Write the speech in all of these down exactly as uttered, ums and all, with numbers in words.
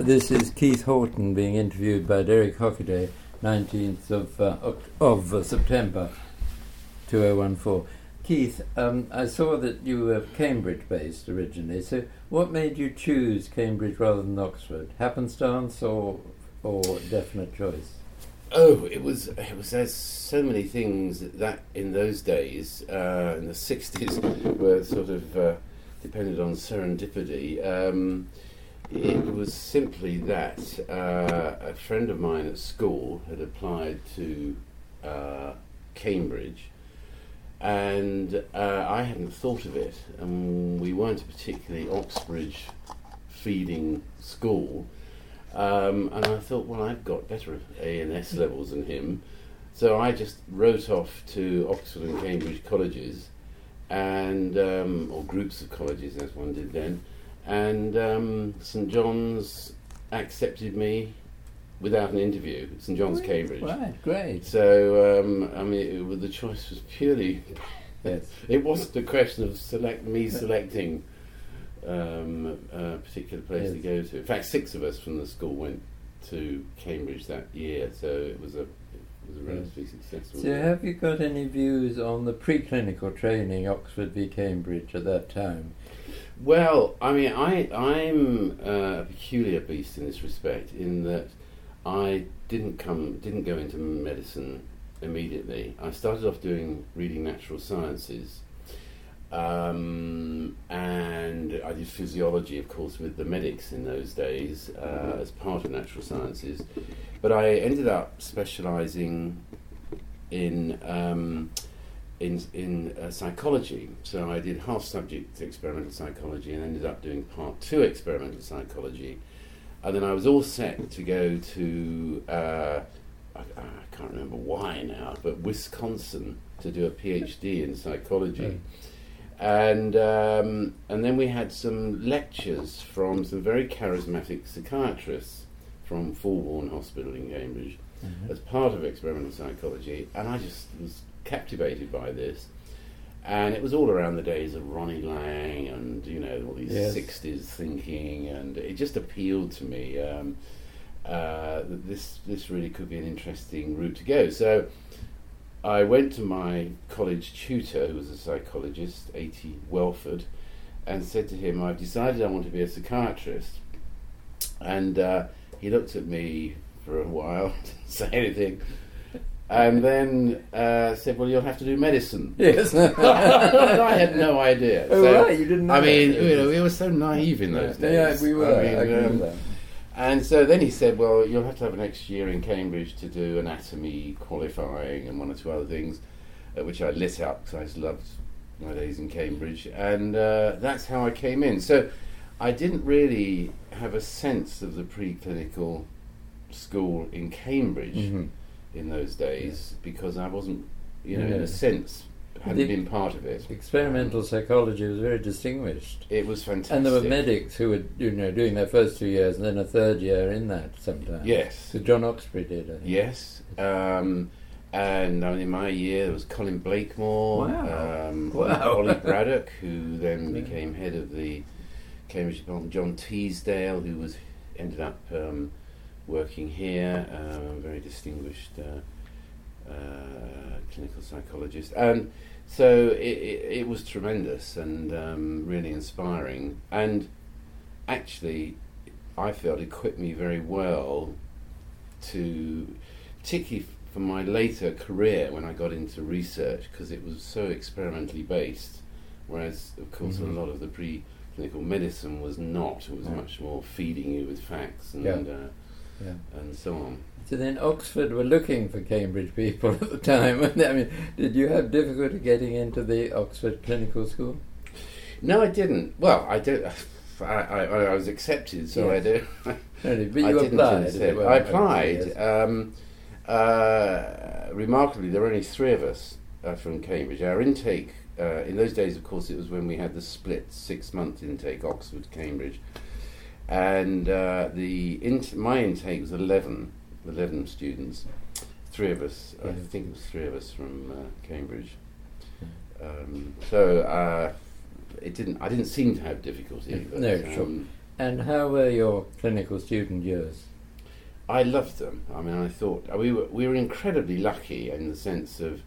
This is Keith Horton being interviewed by Derek Hockaday, nineteenth of, uh, of uh, September two thousand fourteen. Keith, um, I saw that you were Cambridge-based originally, so what made you choose Cambridge rather than Oxford? Happenstance or or definite choice? Oh, it was it was there's so many things that, that in those days, uh, in the sixties, were sort of uh, depended on serendipity. Um, it was simply that uh, a friend of mine at school had applied to uh, Cambridge, and uh, I hadn't thought of it, and we weren't a particularly Oxbridge feeding school. Um, and I thought, well, I've got better A and S levels than him, so I just wrote off to Oxford and Cambridge colleges, and um, or groups of colleges, as one did then, and um, St John's accepted me without an interview. St John's, Cambridge. Right, great. So um, I mean, it, it, the choice was purely. Yes. It wasn't a question of select me selecting. Um, a particular place yes. to go to. In fact, six of us from the school went to Cambridge that year, so it was a it was a relatively yes. successful. So, year. Have you got any views on the preclinical training Oxford v Cambridge at that time? Well, I mean, I I'm uh, a peculiar beast in this respect, in that I didn't come didn't go into medicine immediately. I started off doing reading natural sciences. Um, and I did physiology, of course, with the medics in those days uh, as part of natural sciences. But I ended up specialising in um, in in uh, psychology. So I did half subject experimental psychology and ended up doing part two experimental psychology. And then I was all set to go to uh, I, I can't remember why now, but Wisconsin to do a PhD in psychology. Mm. And um, and then we had some lectures from some very charismatic psychiatrists from Fulbourn Hospital in Cambridge mm-hmm. as part of experimental psychology, and I just was captivated by this. And it was all around the days of Ronnie Lang and, you know, all these yes. sixties thinking, and it just appealed to me um, uh, that this this really could be an interesting route to go. So I went to my college tutor, who was a psychologist, A T Welford, and said to him, I've decided I want to be a psychiatrist. And uh, he looked at me for a while, didn't say anything, and then uh, said, well, you'll have to do medicine. Yes. I had no idea. Oh, so, right, you didn't know I mean, that. you know, we were so naive in those yeah, days. Yeah, we were. I mean, I agree um, with that. And so then he said, well, you'll have to have an extra year in Cambridge to do anatomy qualifying and one or two other things, uh, which I lit up because I just loved my days in Cambridge. And uh, that's how I came in. So I didn't really have a sense of the preclinical school in Cambridge mm-hmm. in those days yes. because I wasn't, you know, yeah. in a sense, hadn't the been part of it. Experimental um, psychology was very distinguished. It was fantastic. And there were medics who were, you know, doing their first two years and then a third year in that sometimes. Yes. So John Oxford did, I think. Yes. Um, and I mean, in my year, there was Colin Blakemore, wow. um, wow. Ollie Braddock, who then became head of the Cambridge Department, John Teasdale, who was ended up um, working here, um, a very distinguished uh, uh, clinical psychologist. And so it, it, it was tremendous and um, really inspiring, and actually I felt equipped me very well to, particularly for my later career when I got into research, because it was so experimentally based, whereas of course mm-hmm. a lot of the preclinical medicine was not. It was yeah. much more feeding you with facts and yeah. Uh, yeah. and so on. So then Oxford were looking for Cambridge people at the time. I mean, did you have difficulty getting into the Oxford Clinical School? No, I didn't. Well, I don't. I, I, I was accepted, so yes. I do. Really, but you applied. I applied. Yes. Um, uh, remarkably, there were only three of us uh, from Cambridge. Our intake, uh, in those days, of course, it was when we had the split six-month intake, Oxford, Cambridge. And uh, the int- my intake was eleven, eleven students, three of us, yeah. I think it was three of us from uh, Cambridge. Um, so uh, it didn't. I didn't seem to have difficulty. But, no, um, sure. And how were your clinical student years? I loved them. I mean, I thought we were we were incredibly lucky in the sense of.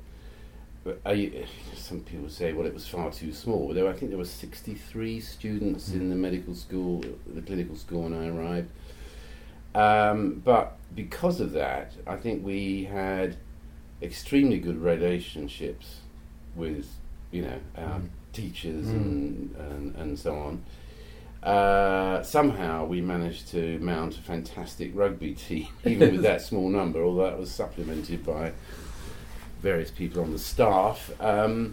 I, some people say, well, it was far too small. There, were, I think there were sixty-three students mm. in the medical school, the clinical school, when I arrived. Um, but because of that, I think we had extremely good relationships with, you know, our mm. teachers mm. And, and and so on. Uh, somehow we managed to mount a fantastic rugby team, even with that small number, although that was supplemented by various people on the staff. Um,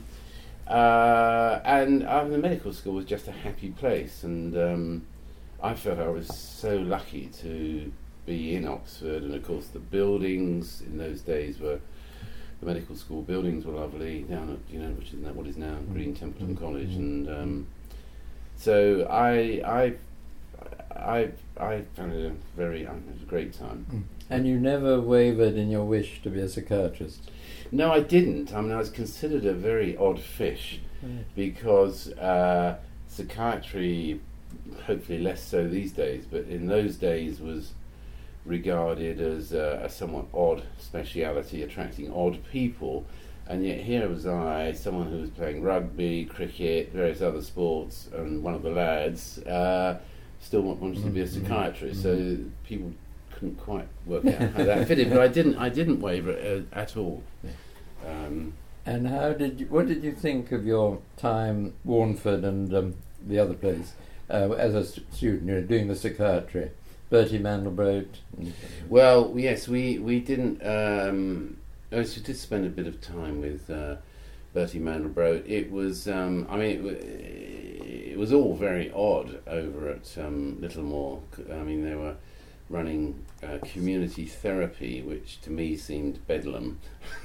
uh, and um, the medical school was just a happy place, and um, I felt I was so lucky to be in Oxford. And of course the buildings in those days were, the medical school buildings were lovely, down at, you know, which is what is now Green Templeton mm-hmm. College, and um, so I, I, I, I found it a very, it was a great time. And you never wavered in your wish to be a psychiatrist? No, I didn't. I mean, I was considered a very odd fish right. because uh, psychiatry, hopefully less so these days, but in those days was regarded as uh, a somewhat odd speciality, attracting odd people. And yet here was I, someone who was playing rugby, cricket, various other sports, and one of the lads uh, still wanted to be a psychiatrist. Mm-hmm. So people couldn't quite work out how that fitted, but I didn't. I didn't waver uh, at all. Um, and how did you? What did you think of your time, Warnford and um, the other place, uh, as a st- student? You know, doing the psychiatry, Bertie Mandelbrot. Well, yes, we we didn't. Um, oh, so we did spend a bit of time with uh, Bertie Mandelbrot. It was. Um, I mean, it, w- it was all very odd over at um, Littlemore. I mean, they were running uh, community therapy, which to me seemed bedlam.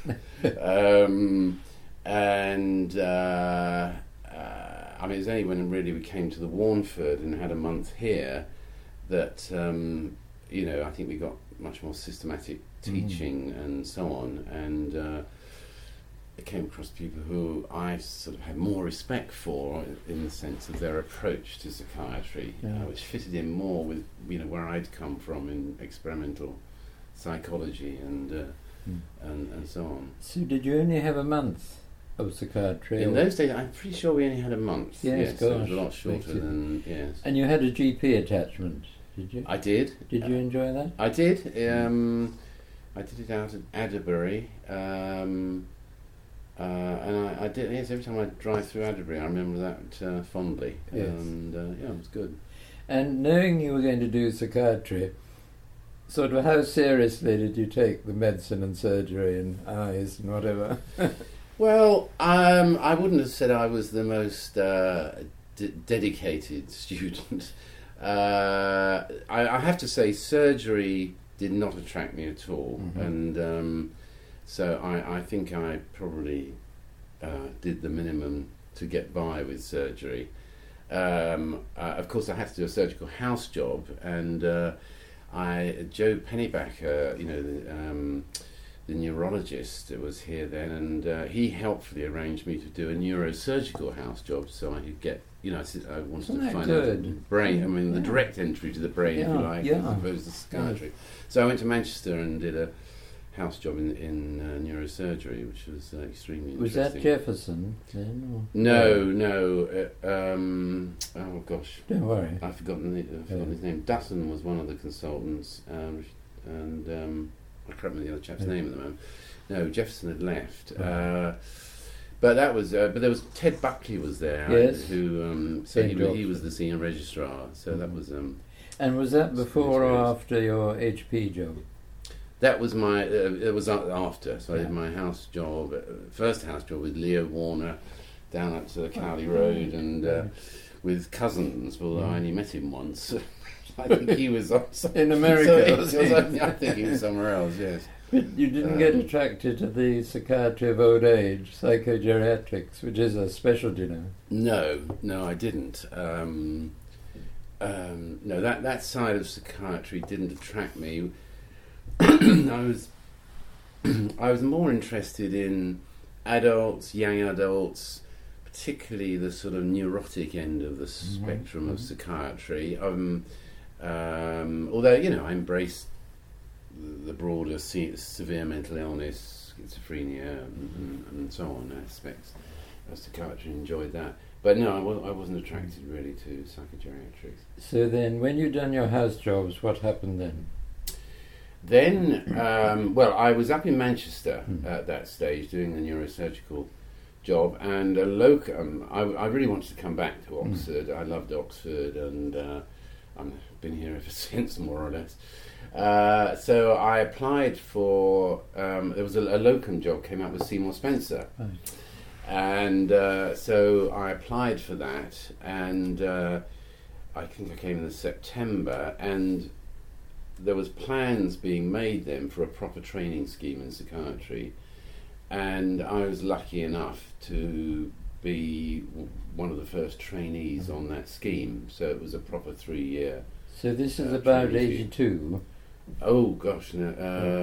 um, and uh, uh, I mean, it was only when really we came to the Warnford and had a month here that, um, you know, I think we got much more systematic teaching mm. and so on. And uh, I came across people who I sort of had more respect for in the sense of their approach to psychiatry, yeah. uh, which fitted in more with, you know, where I'd come from in experimental psychology and uh, mm. and, and so on. So did you only have a month of psychiatry? In those days, I'm pretty sure we only had a month. Yes, yes gosh, so it was a lot shorter than, yes. And you had a G P attachment, did you? I did. Did you uh, enjoy that? I did. Um, I did it out at Adderbury. Um, Uh, and I, I did, yes, every time I drive through Adderbury, I remember that uh, fondly. Yes. And uh, yeah, it was good. And knowing you were going to do psychiatry, sort of how seriously did you take the medicine and surgery and eyes and whatever? Well, um, I wouldn't have said I was the most uh, d- dedicated student. Uh, I, I have to say, surgery did not attract me at all. Mm-hmm. And um, so I, I think I probably uh, did the minimum to get by with surgery. Um, uh, of course, I had to do a surgical house job, and uh, I Joe Pennybacker, you know, the, um, the neurologist that was here then, and uh, he helpfully arranged me to do a neurosurgical house job, so I could get, you know, I wanted Isn't to find good? out the brain. I mean, yeah. the direct entry to the brain, yeah, if you like, yeah. as opposed to psychiatry. Yeah. So I went to Manchester and did a house job in in uh, neurosurgery, which was uh, extremely was interesting. Was that Jefferson then? Or? No, no. Uh, um, oh gosh, don't worry. I've forgotten, the, I've forgotten yeah. his name. Dutton was one of the consultants, um, and um, I can't remember the other chap's yeah. name at the moment. No, Jefferson had left. Right. Uh, but that was. Uh, but there was Ted Buckley was there. Yes. Who? Um, so he, he was the senior registrar. So mm-hmm. that was. Um, and was that before or after your H P job? That was my, uh, it was after, so yeah. I did my house job, uh, first house job with Leo Warner down up to the Cowley Road, and uh, with Cousins, well, mm. I only met him once. I think he was on some, in America. So was, I think he was somewhere else, yes. But you didn't um, get attracted to the psychiatry of old age, psychogeriatrics, which is a specialty now? No, no, I didn't. Um, um, no, that, that side of psychiatry didn't attract me. I was I was more interested in adults, young adults, particularly the sort of neurotic end of the Mm-hmm. spectrum of Mhm. psychiatry. Um, um, although, you know, I embraced the, the broader se- severe mental illness, schizophrenia, and, and so on aspects of psychiatry, enjoyed that. But no, I, wa- I wasn't attracted really to psychogeriatrics. So then, when you'd done your house jobs, what happened then? Then, um, well, I was up in Manchester Mm. at that stage doing the neurosurgical job, and a locum. I, I really wanted to come back to Mm. Oxford. I loved Oxford, and uh, I've been here ever since, more or less. Uh, so I applied for. Um, there was a, a locum job came out with Seymour Spencer, Right. and uh, so I applied for that, and uh, I think I came in September, and there was plans being made then for a proper training scheme in psychiatry, and I was lucky enough to be w- one of the first trainees on that scheme. So it was a proper three-year. So this is Uh, about training scheme. eighty-two. Oh gosh, no.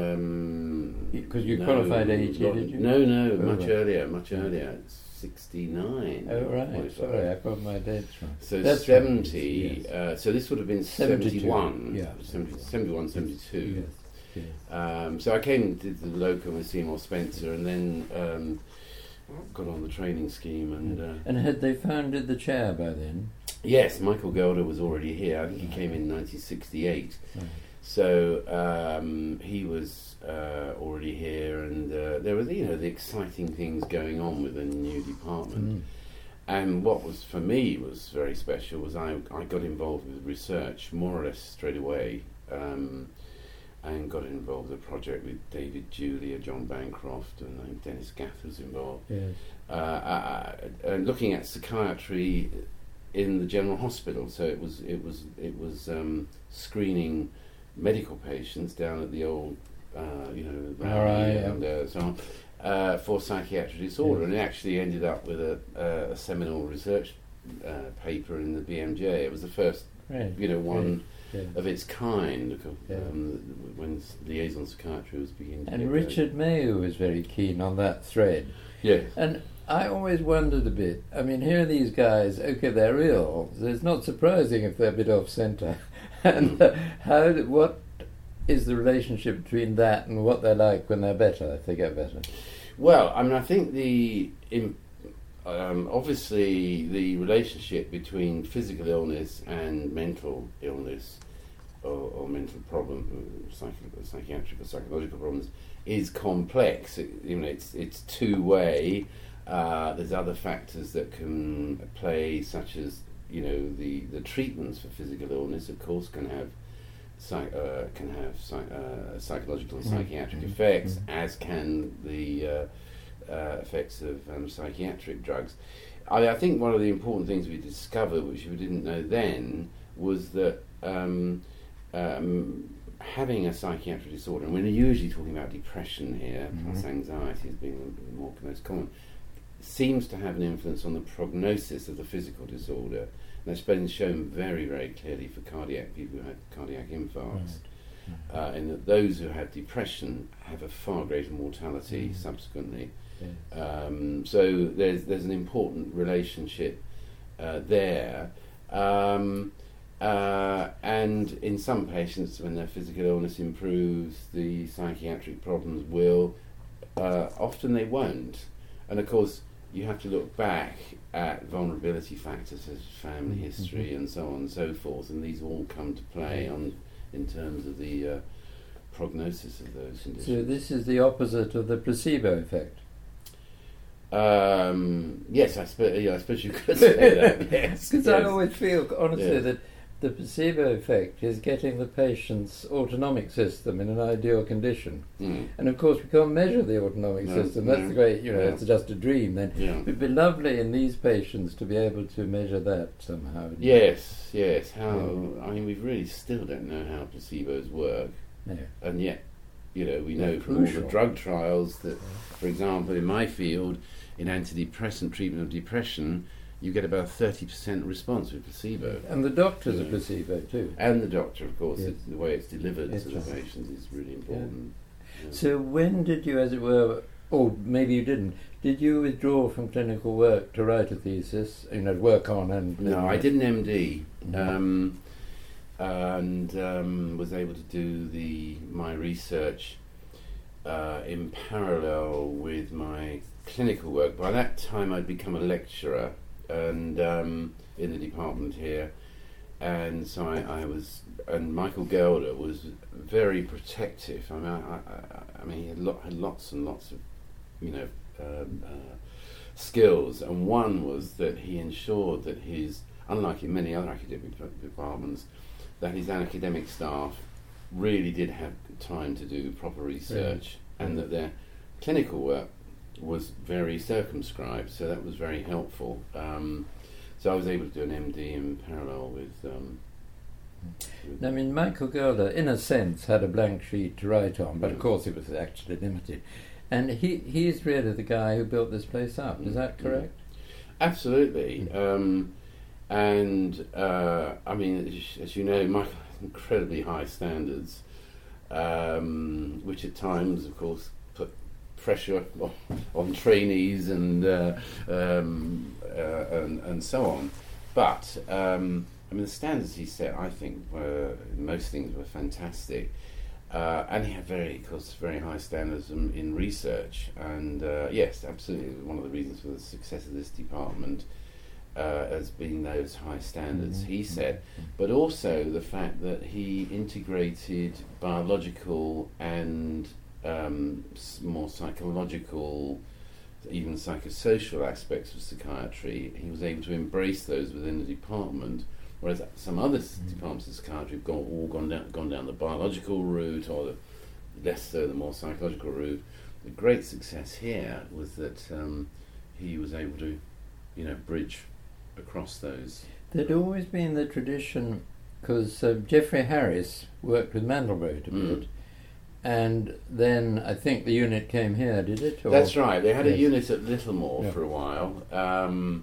Um, 'Cause you no, qualified eighty, not- did you? No, no, Oh, much right. earlier, much earlier. sixty-nine. Oh I right, qualified. sorry, I got my dates wrong. So That's seventy, right, yes. uh, so this would have been seventy-two, seventy-one, yeah. seventy, seventy-one, seventy-two. Yes, yes. Um, so I came and did the locum with Seymour Spencer, and then um, got on the training scheme. And uh, And had they founded the chair by then? yes, Michael Gelder was already here. I think he came in nineteen sixty-eight. Right. So um, he was uh, already here, and uh, there were, you know, the exciting things going on with the new department. Mm. And what was for me was very special was I, I got involved with research more or less straight away, um, and got involved with a project with David Julia, John Bancroft, and I think Dennis Gath was involved, Yes. uh, uh, uh, looking at psychiatry in the general hospital. So it was it was it was um, screening medical patients down at the old, uh, you know, R I, and uh, so on. Uh, for psychiatric disorder, Yes. and it actually ended up with a, uh, a seminal research uh, paper in the B M J. It was the first, Right. you know, one Yes. of its kind um, Yeah. when liaison psychiatry was beginning to And get Richard Mayo was very keen on that thread. going. Yes. And I always wondered a bit. I mean, here are these guys. Okay, they're ill. So it's not surprising if they're a bit off centre. And uh, how? d- What is the relationship between that and what they're like when they're better? If they get better. Well, I mean, I think the im- um, obviously the relationship between physical illness and mental illness or, or mental problem, uh, psych- psychiatric or psychological problems, is complex. It, you know, it's it's two way. Uh, there's other factors that can play, such as, you know, the, the treatments for physical illness, of course, can have psych, uh, can have psych, uh, psychological and Mhm. psychiatric Mhm. effects, Mhm. as can the uh, uh, effects of um, psychiatric drugs. I, I think one of the important things we discovered, which we didn't know then, was that um, um, having a psychiatric disorder, and we're usually talking about depression here, Mhm. plus anxiety as being the more most common, seems to have an influence on the prognosis of the physical disorder. And that's been shown very, very clearly for cardiac people who had cardiac infarcts, Right. uh, in that those who have depression have a far greater mortality Mm. subsequently. Yes. Um, so there's there's an important relationship uh, there. Um, uh, and in some patients, when their physical illness improves, the psychiatric problems will. Uh, often they won't. And of course, you have to look back at vulnerability factors such as family Mhm. history and so on and so forth, and these all come to play on in terms of the uh, prognosis of those conditions. So this is the opposite of the placebo effect. Um, yes, I suppose. Yeah, I suppose you could say that. Yes, Because yes. I always feel, honestly, Yes. that the placebo effect is getting the patient's autonomic system in an ideal condition. Mm. And of course, we can't measure the autonomic No, system. That's no, the great, you know, yeah. it's just a dream. Then Yeah. it'd be lovely in these patients to be able to measure that somehow. Yes, yes. How? I mean, we really still don't know how placebos work, No. and yet, you know, we They're know from all crucial. the drug trials that, for example, in my field, in antidepressant treatment of depression, you get about thirty percent response with placebo. And the doctor's Yeah. a placebo too. And the doctor, of course, Yes. it's, the way it's delivered Yes, to the right. patients is really important. Yeah. So when did you, as it were, or maybe you didn't. Did you withdraw from clinical work to write a thesis? You know, work on and No, I did an M D, Mhm. um, and um, was able to do the my research uh, in parallel with my clinical work. By that time, I'd become a lecturer and um, in the department here, and so I, I was. And Michael Gelder was very protective. I mean, I, I, I mean, he had, lo- had lots and lots of, you know, um, uh, skills, and one was that he ensured that his, unlike in many other academic departments, that his academic staff really did have time to do proper research, yeah. and that their clinical work was very circumscribed. So that was very helpful. Um, so I was able to do an M D in parallel with. Um, with I mean, Michael Gelder, in a sense, had a blank sheet to write on, but of Mm. course it was actually limited. And he he's really the guy who built this place up. Is that Mm. correct? Absolutely. Mm. Um, and, uh, I mean, as, as you know, Michael has incredibly high standards, um, which at times, of course, put pressure on, on trainees and, uh, um, uh, and and so on. But, um, I mean, the standards he set, I think, were, most things were fantastic. Uh, and he had very, of course, very high standards in, in research. And uh, yes, absolutely, one of the reasons for the success of this department uh, has been those high standards Mm-hmm. he set, but also the fact that he integrated biological and um, s- more psychological, even psychosocial aspects of psychiatry. He was able to embrace those within the department. Whereas some other Mm. departments of psychiatry have gone, all gone down, gone down the biological route, or the less so the more psychological route. The great success here was that um, he was able to, you know, bridge across those. There'd always been the tradition, because uh, Geoffrey Harris worked with Mandelbrot a Mm. bit, and then I think the unit came here, did it? Or That's right. They had Yes. a unit at Littlemore Yeah. for a while, um,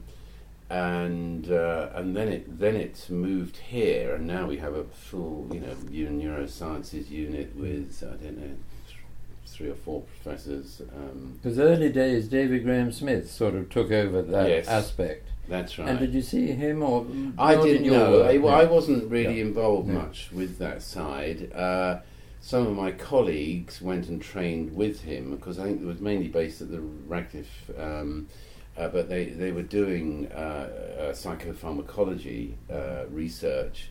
and uh, and then it then it moved here, and now we have a full, you know, neurosciences unit with I don't know th- three or four professors. Um, Because early days, David Graham Smith sort of took over that Yes. aspect. that's right. And did you see him, or I nor didn't did your know. work? I, well, I No. wasn't really Yeah. involved No. much with that side. Uh, some of my colleagues went and trained with him because I think it was mainly based at the Radcliffe, um, uh, but they, they were doing uh, uh, psychopharmacology uh, research.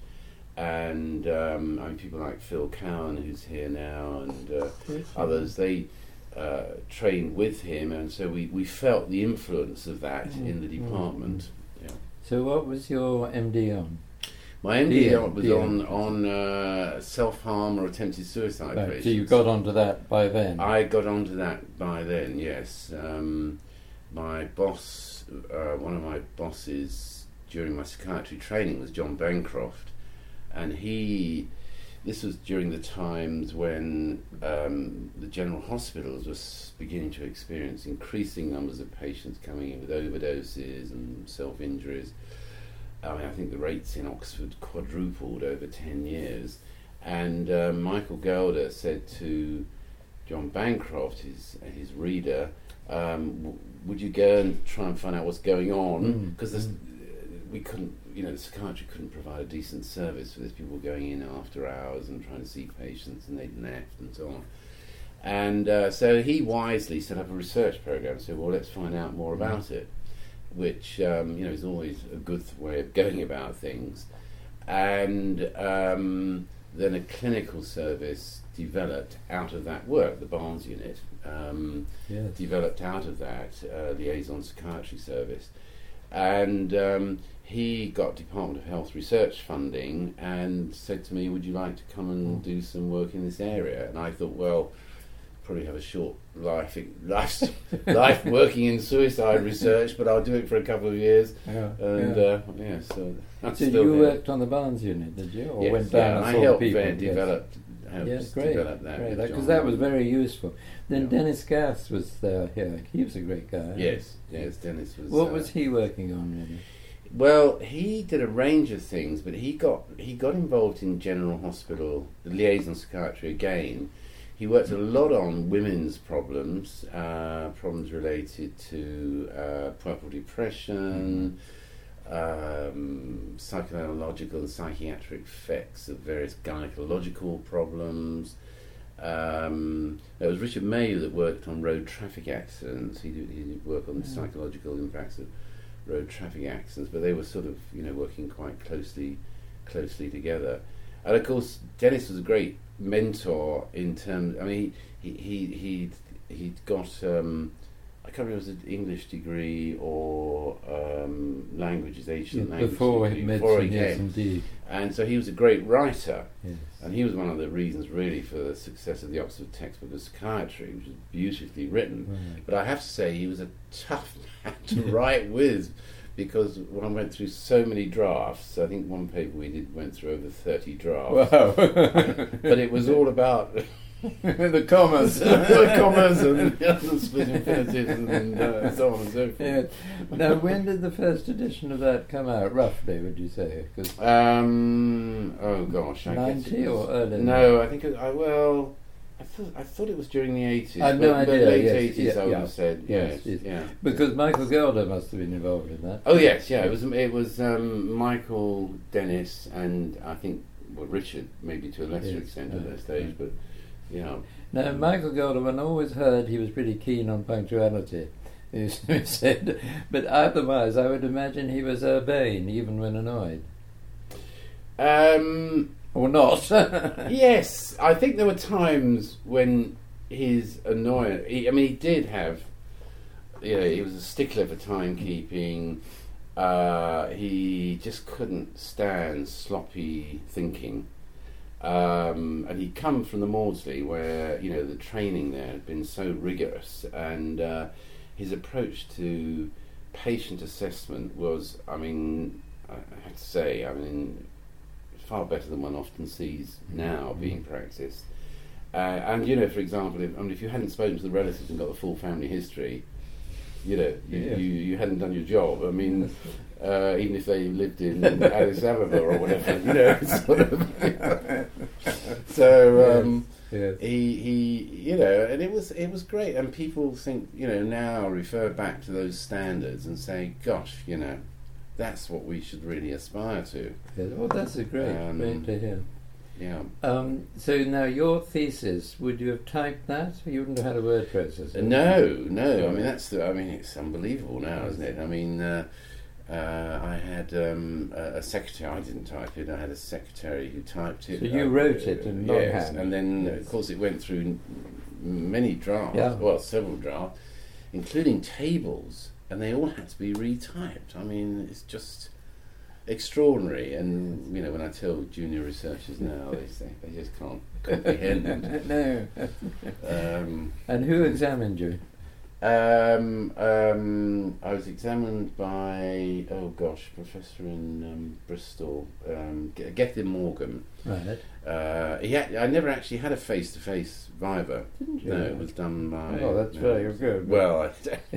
And um, I mean, people like Phil Cowan, who's here now, and uh, others, they uh, trained with him, and so we, we felt the influence of that Mm, in the mm, department. Yeah. So what was your M D on? My M D D on- was D on on uh, self-harm or attempted suicide Right, patients. so you got onto that by then? I got onto that by then, yes. Um, my boss, uh, one of my bosses during my psychiatry training was John Bancroft, and he, this was during the times when um, the general hospitals were s- beginning to experience increasing numbers of patients coming in with overdoses and self-injuries. I mean, I think the rates in Oxford quadrupled over ten years. And uh, Michael Gelder said to John Bancroft, his his reader, um, w- would you go and try and find out what's going on? Mm, Because mm. we couldn't, you know, the psychiatry couldn't provide a decent service for this. People were going in after hours and trying to see patients, and they'd left and so on. And uh, so he wisely set up a research program. Said, well, let's find out more about it, which um, you know is always a good th- way of going about things. And um, then a clinical service developed out of that work. The Barnes unit um, Yes. developed out of that uh, liaison psychiatry service, and um, he got Department of Health research funding and said to me, "Would you like to come and do some work in this area?" And I thought, well, probably have a short life life, life working in suicide research, but I'll do it for a couple of years. Yeah. And yeah. uh, yeah, so I'm So still you there. worked on the Barnes unit, did you? Or Yes, went down yeah, and I saw helped the people? there Yes. develop, helped Yes, great. develop that with Because John. that was very useful. Then Yeah. Dennis Gass was there here. He was a great guy. Yes, yes, Dennis was. What uh, was he working on, really? Well, he did a range of things, but he got he got involved in General Hospital, the liaison psychiatry again, he worked a lot on women's problems, uh, problems related to uh, puerperal depression, um, psychological and psychiatric effects of various gynecological problems. Um, it was Richard Mayo that worked on road traffic accidents. He did, he did work on the Yeah. psychological impacts of road traffic accidents, but they were sort of, you know, working quite closely, closely together. And of course, Dennis was a great mentor in terms. I mean, he he he he'd got um, I can't remember if it was an English degree or um, languages, Asian Yeah, language before degree, medicine, before he yes, came. indeed. And so he was a great writer, Yes. and he was one of the reasons really for the success of the Oxford textbook of psychiatry, which was beautifully written. Right. But I have to say, he was a tough man to write with, because one went through so many drafts. I think one paper we did went through over thirty drafts. Wow. But it was all about the commas. the commas and the split infinitives and uh, so on and so forth. Yeah. Now, when did the first edition of that come out, roughly, would you say? 'Cause Um, oh gosh, I guess ninety it was, or earlier? No, I think it, I well, I thought I thought it was during the eighties. I have no but, but idea, late yes, eighties, yeah, I would yeah. have said. Yes, Yes, yes. yeah. Because Michael Gelder must have been involved in that. Oh yes, yeah. It was it was um, Michael, Dennis, and I think well Richard, maybe to a lesser Yes, extent at right, that stage, right. but yeah. Now, Michael Gelderman always heard he was pretty keen on punctuality, he said, but otherwise I would imagine he was urbane, even when annoyed. Um, Or not. yes, I think there were times when his annoyance. He, I mean, he did have. You know, he was a stickler for timekeeping. Uh, he just couldn't stand sloppy thinking. Um, and he'd come from the Maudsley, where you know the training there had been so rigorous, and uh, his approach to patient assessment was, I mean, I have to say, I mean, far better than one often sees now Mm-hmm. being practiced. Uh, and you know, for example, if, I mean, if you hadn't spoken to the relatives and got the full family history, you know, you, Yeah. you, you hadn't done your job. I mean, uh, even if they lived in Addis Ababa or whatever, you know, it's sort of. So um, Yes. he he, you know, and it was it was great. And people think, you know, now refer back to those standards and say, gosh, you know, that's what we should really aspire to. Yes. Well, that's a great, Um, great to hear. Yeah. Um, so now your thesis, would you have typed that? You wouldn't have had a word processor? No, no. I mean, that's the. I mean, it's unbelievable now, isn't it? I mean, uh, uh, I had um, a, a secretary. I didn't type it. I had a secretary who typed it. So you uh, wrote it in yes, longhand? and then Yes. of course it went through n- many drafts. Yeah. Well, several drafts, including tables, and they all had to be retyped. I mean, it's just extraordinary. And you know, when I tell junior researchers now, they say they just can't comprehend. No. um, And who examined you? Um, um, I was examined by, oh gosh, professor in um, Bristol, um, G- Gethin Morgan. Right. Uh, he had, I never actually had a face-to-face viva. Didn't you? No, it was done by. Oh, that's no, very it was- good. Well,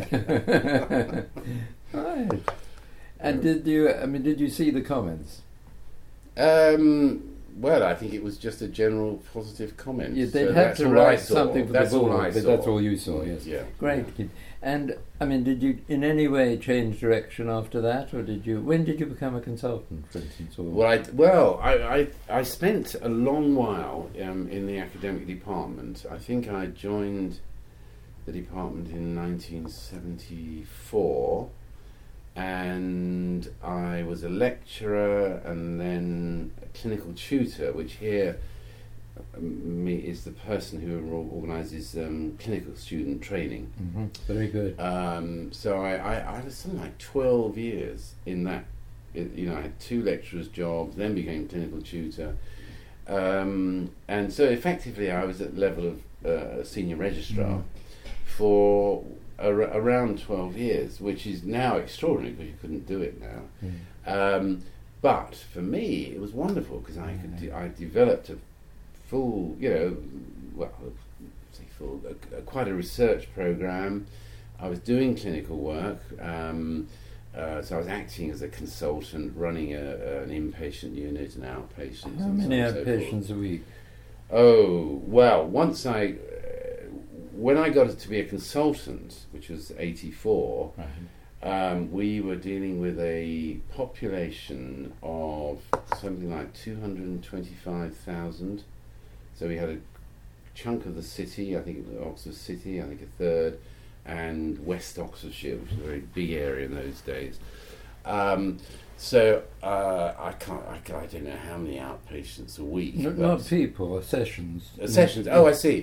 Right. And did you? I mean, did you see the comments? I, um, well, I think it was just a general positive comment. Yeah, So they'd have that's to all I write saw. something for That's the board, all I but saw. that's all you saw. Yes. Yeah. Great. And I mean, did you in any way change direction after that, or did you? When did you become a consultant, for instance? Or Well, I, well, I, I, I spent a long while um, in the academic department. I think I joined the department in nineteen seventy-four, and I was a lecturer and then a clinical tutor, which here um, me is the person who or- organises um, clinical student training. hmm Very good. Um, so I, I, I was something like twelve years in that. It, you know, I had two lecturers' jobs, then became clinical tutor, um, and so effectively I was at the level of uh, a senior registrar Mm. for ar- around twelve years, which is now extraordinary because you couldn't do it now. Mm. Um, but for me, it was wonderful because I could de- I developed a full, you know, well, say full, a, a, quite a research program. I was doing clinical work, um, uh, so I was acting as a consultant, running a, a, an inpatient unit, an outpatient. How and so many on and so forth. outpatients a week? Oh, well, once I, uh, when I got to be a consultant, which was eighty-four, Right. um, we were dealing with a population of something like two hundred twenty-five thousand. So we had a chunk of the city, I think it was Oxford City, I think a third, and West Oxfordshire, which was a very big area in those days. Um, so uh, I can't, I, ca- I don't know how many outpatients a week. Not, but- not people, or sessions. Uh, sessions. Oh, I see.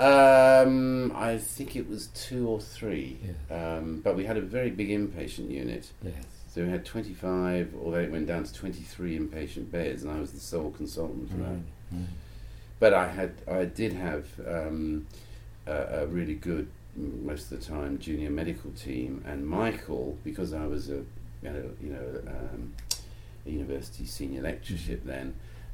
Um, I think it was two or three. Yeah. Um, but we had a very big inpatient unit. Yes. So we had twenty-five, although it went down to twenty-three inpatient beds, and I was the sole consultant for that. Right. Right. But I had, I did have um, a, a really good, m- most of the time, junior medical team, and Michael, because I was a, you know, you know um, a university senior lectureship then,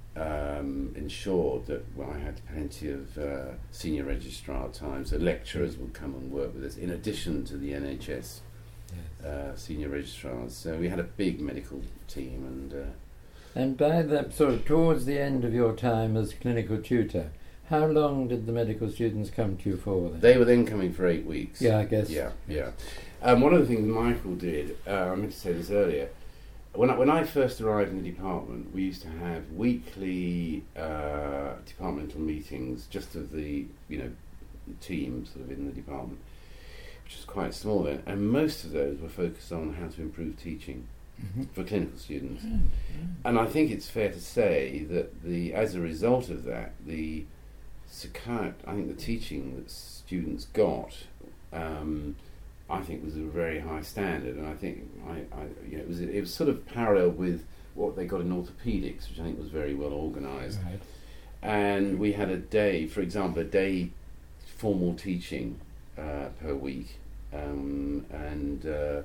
um, ensured that well, I had plenty of uh, senior registrar time, so lecturers would come and work with us, in addition to the N H S Yes. uh, senior registrars. So we had a big medical team, and uh, And by that sort of towards the end of your time as clinical tutor, how long did the medical students come to you for then? they were then coming for eight weeks. Yeah, I guess. Yeah, yeah. Um, one of the things Michael did, uh, I meant to say this earlier, when I, when I first arrived in the department, we used to have weekly uh, departmental meetings, just of the, you know, team sort of in the department, which was quite small then, and most of those were focused on how to improve teaching Mhm. for clinical students. Mm, And I think it's fair to say that the, as a result of that, the psychiat- I think the teaching that students got, um, I think was a very high standard, and I think I, I you know, it was it was sort of parallel with what they got in orthopaedics, which I think was very well organised. Right. And we had a day, for example, a day formal teaching uh, per week, um, and. Uh,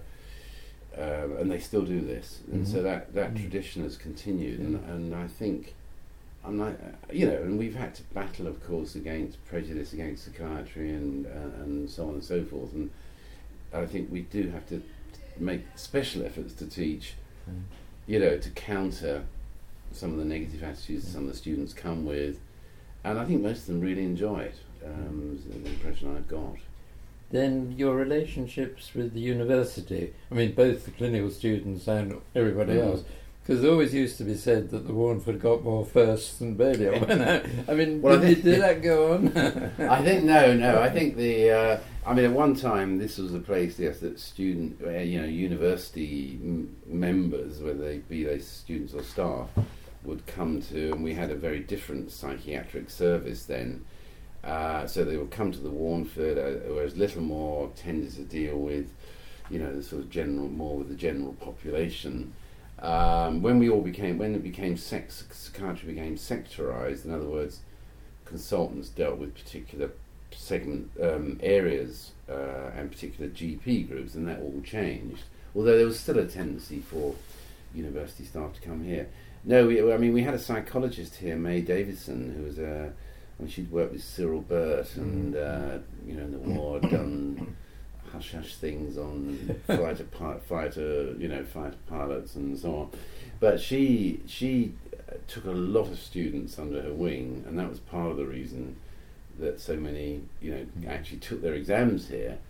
Um, and they still do this, and Mhm. so that, that Mm. tradition has continued, and, Yeah. and I think, I'm like, uh, you know, and we've had to battle, of course, against prejudice against psychiatry and uh, and so on and so forth, and I think we do have to make special efforts to teach, Mm. you know, to counter some of the negative attitudes some of the students come with, and I think most of them really enjoy it. Um, is the impression I've got. Then your relationships with the university, I mean both the clinical students and everybody Mhm. else, because it always used to be said that the Warneford got more firsts than Balliol. I mean, Well, I did, think- did that go on? I think no, no. I think the. Uh, I mean, at one time, this was a place, yes, that student, uh, you know, university m- members, whether they be they students or staff, would come to, and we had a very different psychiatric service then. Uh, so they would come to the Warneford, uh, whereas little more tended to deal with, you know, the sort of general, more with the general population. Um, when we all became, when it became sex, psychiatry became sectorised, in other words, consultants dealt with particular segment um, areas uh, and particular G P groups, and that all changed. Although there was still a tendency for university staff to come here. No, we, I mean we had a psychologist here, May Davidson, who was a. I mean, she'd worked with Cyril Burt, and uh, you know, in the war, done hush hush things on fighter, pi- fighter, you know, fighter pilots and so on. But she she took a lot of students under her wing, and that was part of the reason that so many, you know, actually took their exams here.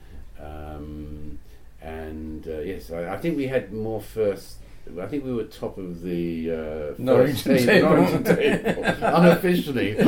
Um, and uh, yes, I, I think we had more first. I think we were top of the uh, Norwich first table. Norwich table, unofficially.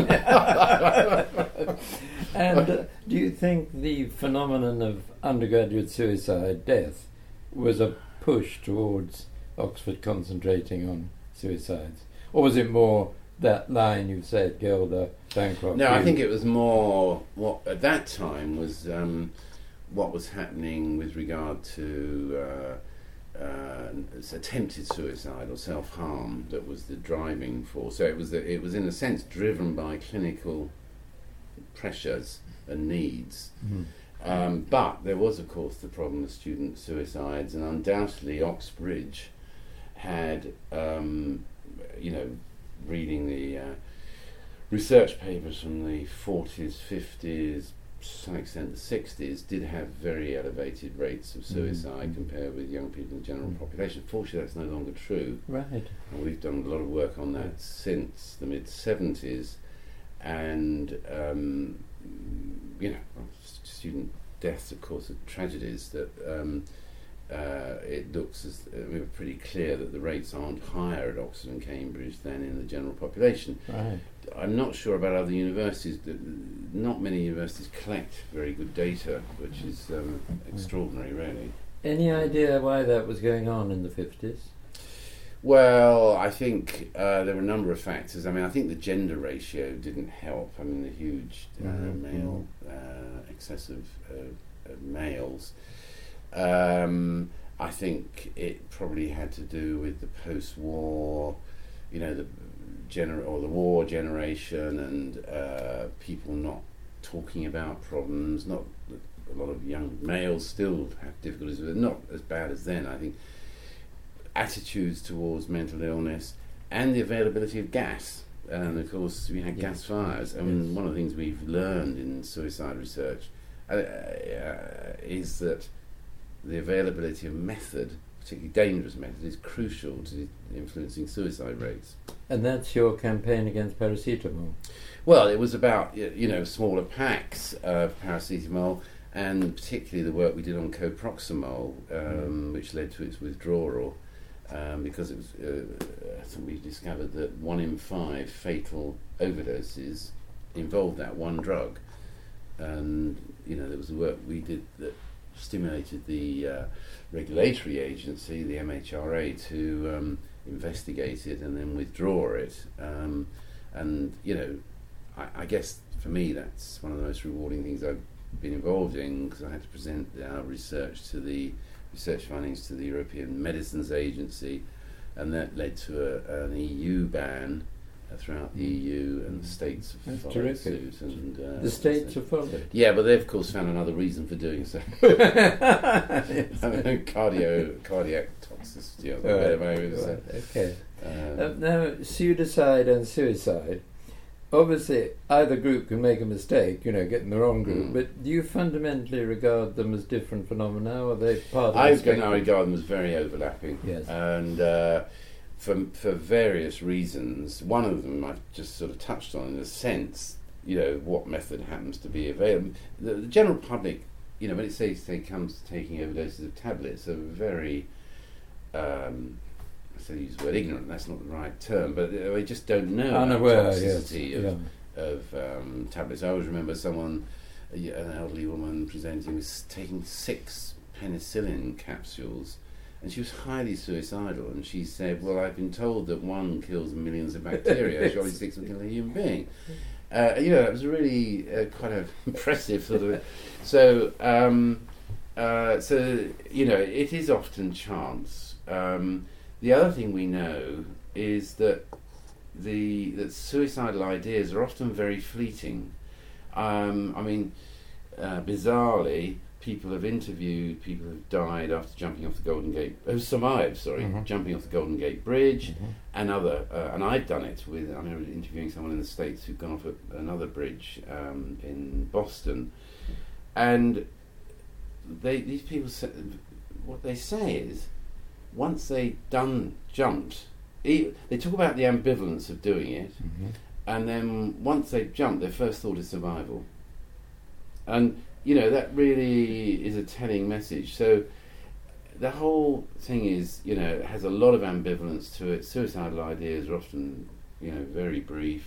And uh, do you think the phenomenon of undergraduate suicide death was a push towards Oxford concentrating on suicides? Or was it more that line you said, Gelder, Bancroft? No, I you? think it was more what at that time was um, what was happening with regard to uh, uh, attempted suicide or self-harm that was the driving force. So it was the, it was in a sense driven by clinical pressures and needs. Mm. Um, but there was, of course, the problem of student suicides, and undoubtedly Oxbridge had, um, you know, reading the uh, research papers from the forties, fifties, to some extent the sixties, did have very elevated rates of suicide Mm. compared with young people in the general population. Fortunately, that's no longer true. Right. And we've done a lot of work on that since the mid seventies. and um, you know, student deaths, of course, are tragedies that. Um, Uh, it looks as uh, we were pretty clear that the rates aren't higher at Oxford and Cambridge than in the general population. Right. I'm not sure about other universities. Not many universities collect very good data, which is um, extraordinary, really. Any idea why that was going on in the fifties? Well, I think uh, there were a number of factors. I mean, I think the gender ratio didn't help. I mean, the huge uh, Mm-hmm. male, uh, excessive uh, uh, males. Um, I think it probably had to do with the post-war, you know, the gener- or the war generation, and uh, people not talking about problems. Not a lot of young males still have difficulties with it. Not as bad as then. I think attitudes towards mental illness and the availability of gas. And of course, we had Yes. gas fires. I mean, Yes. one of the things we've learned in suicide research uh, uh, is that the availability of method, particularly dangerous method, is crucial to influencing suicide rates. And that's your campaign against paracetamol. Well, it was about y- you know smaller packs of paracetamol, and particularly the work we did on coproximol, um, which led to its withdrawal, um, because it was uh, I think we discovered that one in five fatal overdoses involved that one drug, and you know there was the work we did that stimulated the uh, regulatory agency, the M H R A, to um, investigate it and then withdraw it. Um, and, you know, I, I guess for me that's one of the most rewarding things I've been involved in, because I had to present our research to the research findings to the European Medicines Agency, and that led to a, an E U ban uh, throughout the E U, and the states have That's followed terrific. suit. And, uh, The states so- have followed. yeah, but they've of course found another reason for doing so. Yes. Cardio, cardiac toxicity, or Right, whatever it is. right, okay. Um, Uh, now, pseudocide and suicide. Obviously, either group can make a mistake, you know, get in the wrong group. Mm. But do you fundamentally regard them as different phenomena, or are they part of I the was going to spectrum? regard them as very overlapping. Yes. And uh, for for various reasons, one of them I've just sort of touched on in a sense. You know, what method happens to be available. The, the general public, you know, when it says they comes to taking overdoses of tablets, are very. Um, I say use the word ignorant. That's not the right term, but they just don't know Unaware, about yes. toxicity of Yeah. of um, tablets. I always remember someone, a y- an elderly woman presenting, was taking six penicillin capsules, and she was highly suicidal. And she said, "Well, I've been told that one kills millions of bacteria. Surely six will kill a human being." Uh, you know, it was really uh, quite a impressive sort of. So, um, uh, so you know, it is often chance. Um, the other thing we know is that the that suicidal ideas are often very fleeting. Um, I mean, uh, bizarrely, people have interviewed people who've died after jumping off the Golden Gate, who survived, sorry, Mhm. jumping off the Golden Gate Bridge, Mhm. and other, uh, and I've done it with. I remember interviewing someone in the States who'd gone off a, another bridge um, in Boston, and they these people say, what they say is, once they done jumped, e- they talk about the ambivalence of doing it, Mhm. and then once they've jumped, their first thought is survival. And, you know, that really is a telling message. So the whole thing is, you know, it has a lot of ambivalence to it. Suicidal ideas are often, you know, very brief.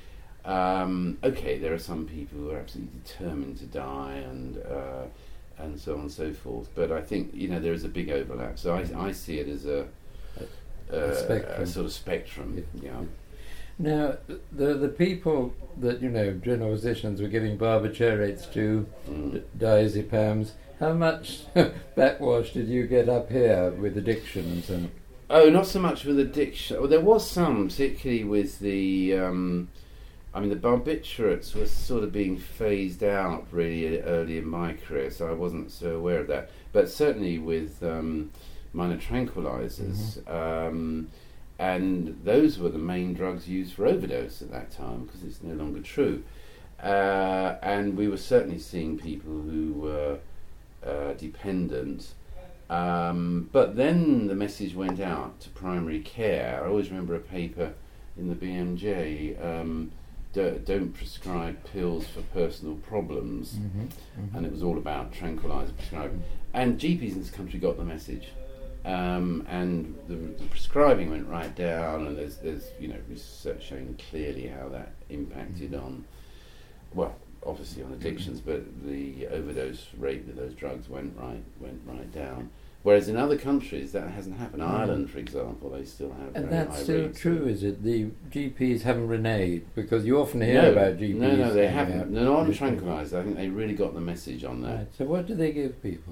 Um, okay, there are some people who are absolutely determined to die, and uh, and so on and so forth. But I think, you know, there is a big overlap. So I, I see it as a, a, A spectrum. a sort of spectrum. Yeah. Yeah. Now, the the people that, you know, general physicians were giving barbiturates to, Mm. d- diazepams, how much backwash did you get up here with addictions? And Oh, not so much with addiction. Well, there was some, particularly with the. Um, I mean, the barbiturates were sort of being phased out really early in my career, so I wasn't so aware of that. But certainly with um, minor tranquilizers, um, and those were the main drugs used for overdose at that time, because it's no longer true. Uh, and we were certainly seeing people who were uh, dependent. Um, but then the message went out to primary care. I always remember a paper in the B M J um, do, don't prescribe pills for personal problems, mm-hmm, mm-hmm. and it was all about tranquilizer prescribing. And G Ps in this country got the message, um, and the, the prescribing went right down. And there's there's you know research showing clearly how that impacted mm-hmm. on, well, obviously on addictions, but the overdose rate with those drugs went right went right down. Whereas in other countries that hasn't happened. Mm. Ireland, for example, they still have. And very that's high still rates. true, is it? The G Ps haven't reneged, because you often hear no, about G Ps. No, no, they coming haven't. out. They're not on tranquilizer. I think they really got the message on that. Right. So what do they give people?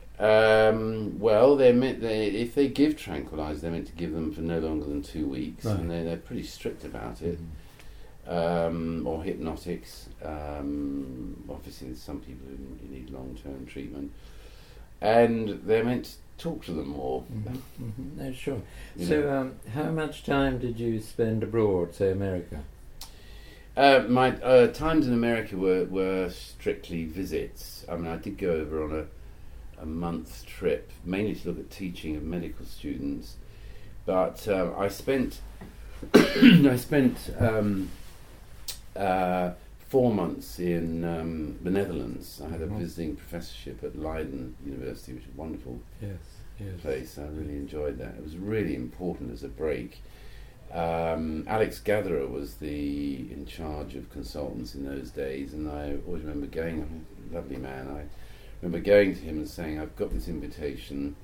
Um, well, they're meant. They, if they give tranquilizer, they're meant to give them for no longer than two weeks, Right. and they, they're pretty strict about it. Mm. Um, or hypnotics. Um, obviously, there's some people who, who need long-term treatment, and they're meant to talk to them more. Mm-hmm. Mm-hmm. No, sure. You So, know. um, how much time did you spend abroad, say America? Uh, my uh, times in America were, were strictly visits. I mean, I did go over on a, a month trip, mainly to look at teaching of medical students. But uh, I spent I spent um, uh, four months in um, the Netherlands. I had a Mhm. visiting professorship at Leiden University, which is a wonderful Yes, yes. place. I really enjoyed that. It was really important as a break. Um, Alex Gatherer was the in charge of consultants in those days, and I always remember going, a lovely man, I remember going to him and saying, I've got this invitation,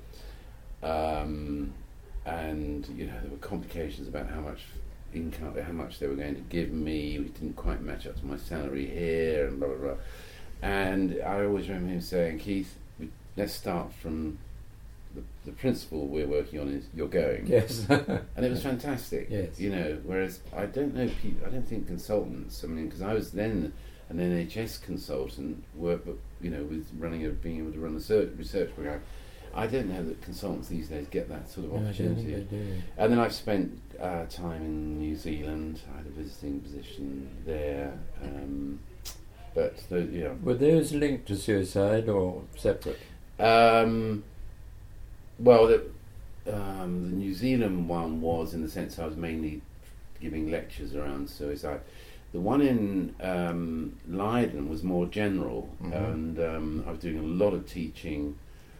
um, and you know there were complications about how much income, how much they were going to give me. It didn't quite match up to my salary here, and blah blah blah. And I always remember him saying, Keith, let's start from the, the principle we're working on is you're going. Yes. And it was fantastic. Yes. You know, whereas I don't know, pe- I don't think consultants, I mean, because I was then an N H S consultant, work, but, you know, with running a, being able to run a research, research program. I don't know that consultants these days get that sort of No, I don't think opportunity. they do. And then I've spent uh, time in New Zealand. I had a visiting position there. Um, but, those, you know. Were those linked to suicide or separate? Um, well, the, um, the New Zealand one was in the sense I was mainly giving lectures around suicide. The one in um, Leiden was more general, Mhm. and um, I was doing a lot of teaching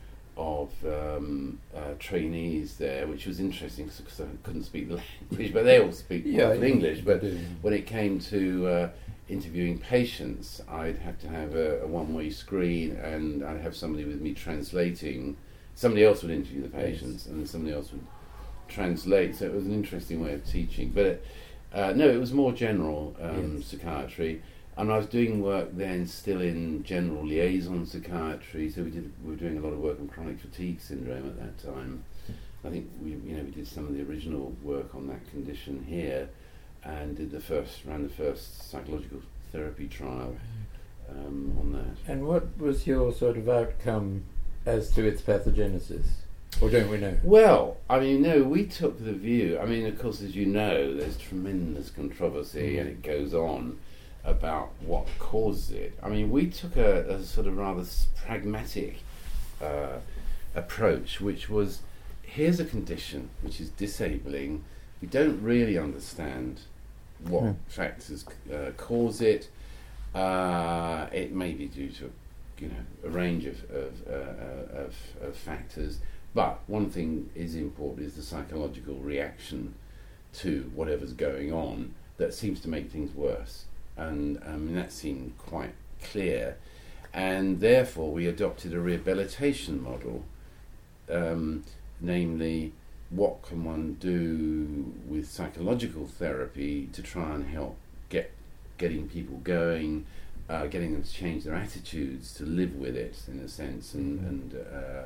of um, uh, trainees there, which was interesting because I couldn't speak the language, but they all speak Yeah, yeah, English. But do. when it came to uh, interviewing patients, I'd have to have a, a one-way screen, and I'd have somebody with me translating. Somebody else would interview the patients, and then somebody else would translate. So it was an interesting way of teaching. But uh, no, it was more general um, Yes. psychiatry, and I was doing work then still in general liaison psychiatry. So we did we were doing a lot of work on chronic fatigue syndrome at that time. I think we you know we did some of the original work on that condition here, and did the first ran the first psychological therapy trial um, on that. And what was your sort of outcome as to its pathogenesis? Or don't we know? Well, I mean, no, we took the view. I mean, of course, as you know, there's tremendous controversy, Mm. and it goes on about what causes it. I mean, we took a, a sort of rather s- pragmatic uh, approach, which was, here's a condition which is disabling. We don't really understand what Mm. factors uh, cause it. Uh, it may be due to, you know, a range of of, uh, of of factors. But one thing is important is the psychological reaction to whatever's going on that seems to make things worse. And I mean, that seemed quite clear. And therefore we adopted a rehabilitation model, um, namely what can one do with psychological therapy to try and help get getting people going, uh, getting them to change their attitudes, to live with it in a sense, and, Mhm. and uh,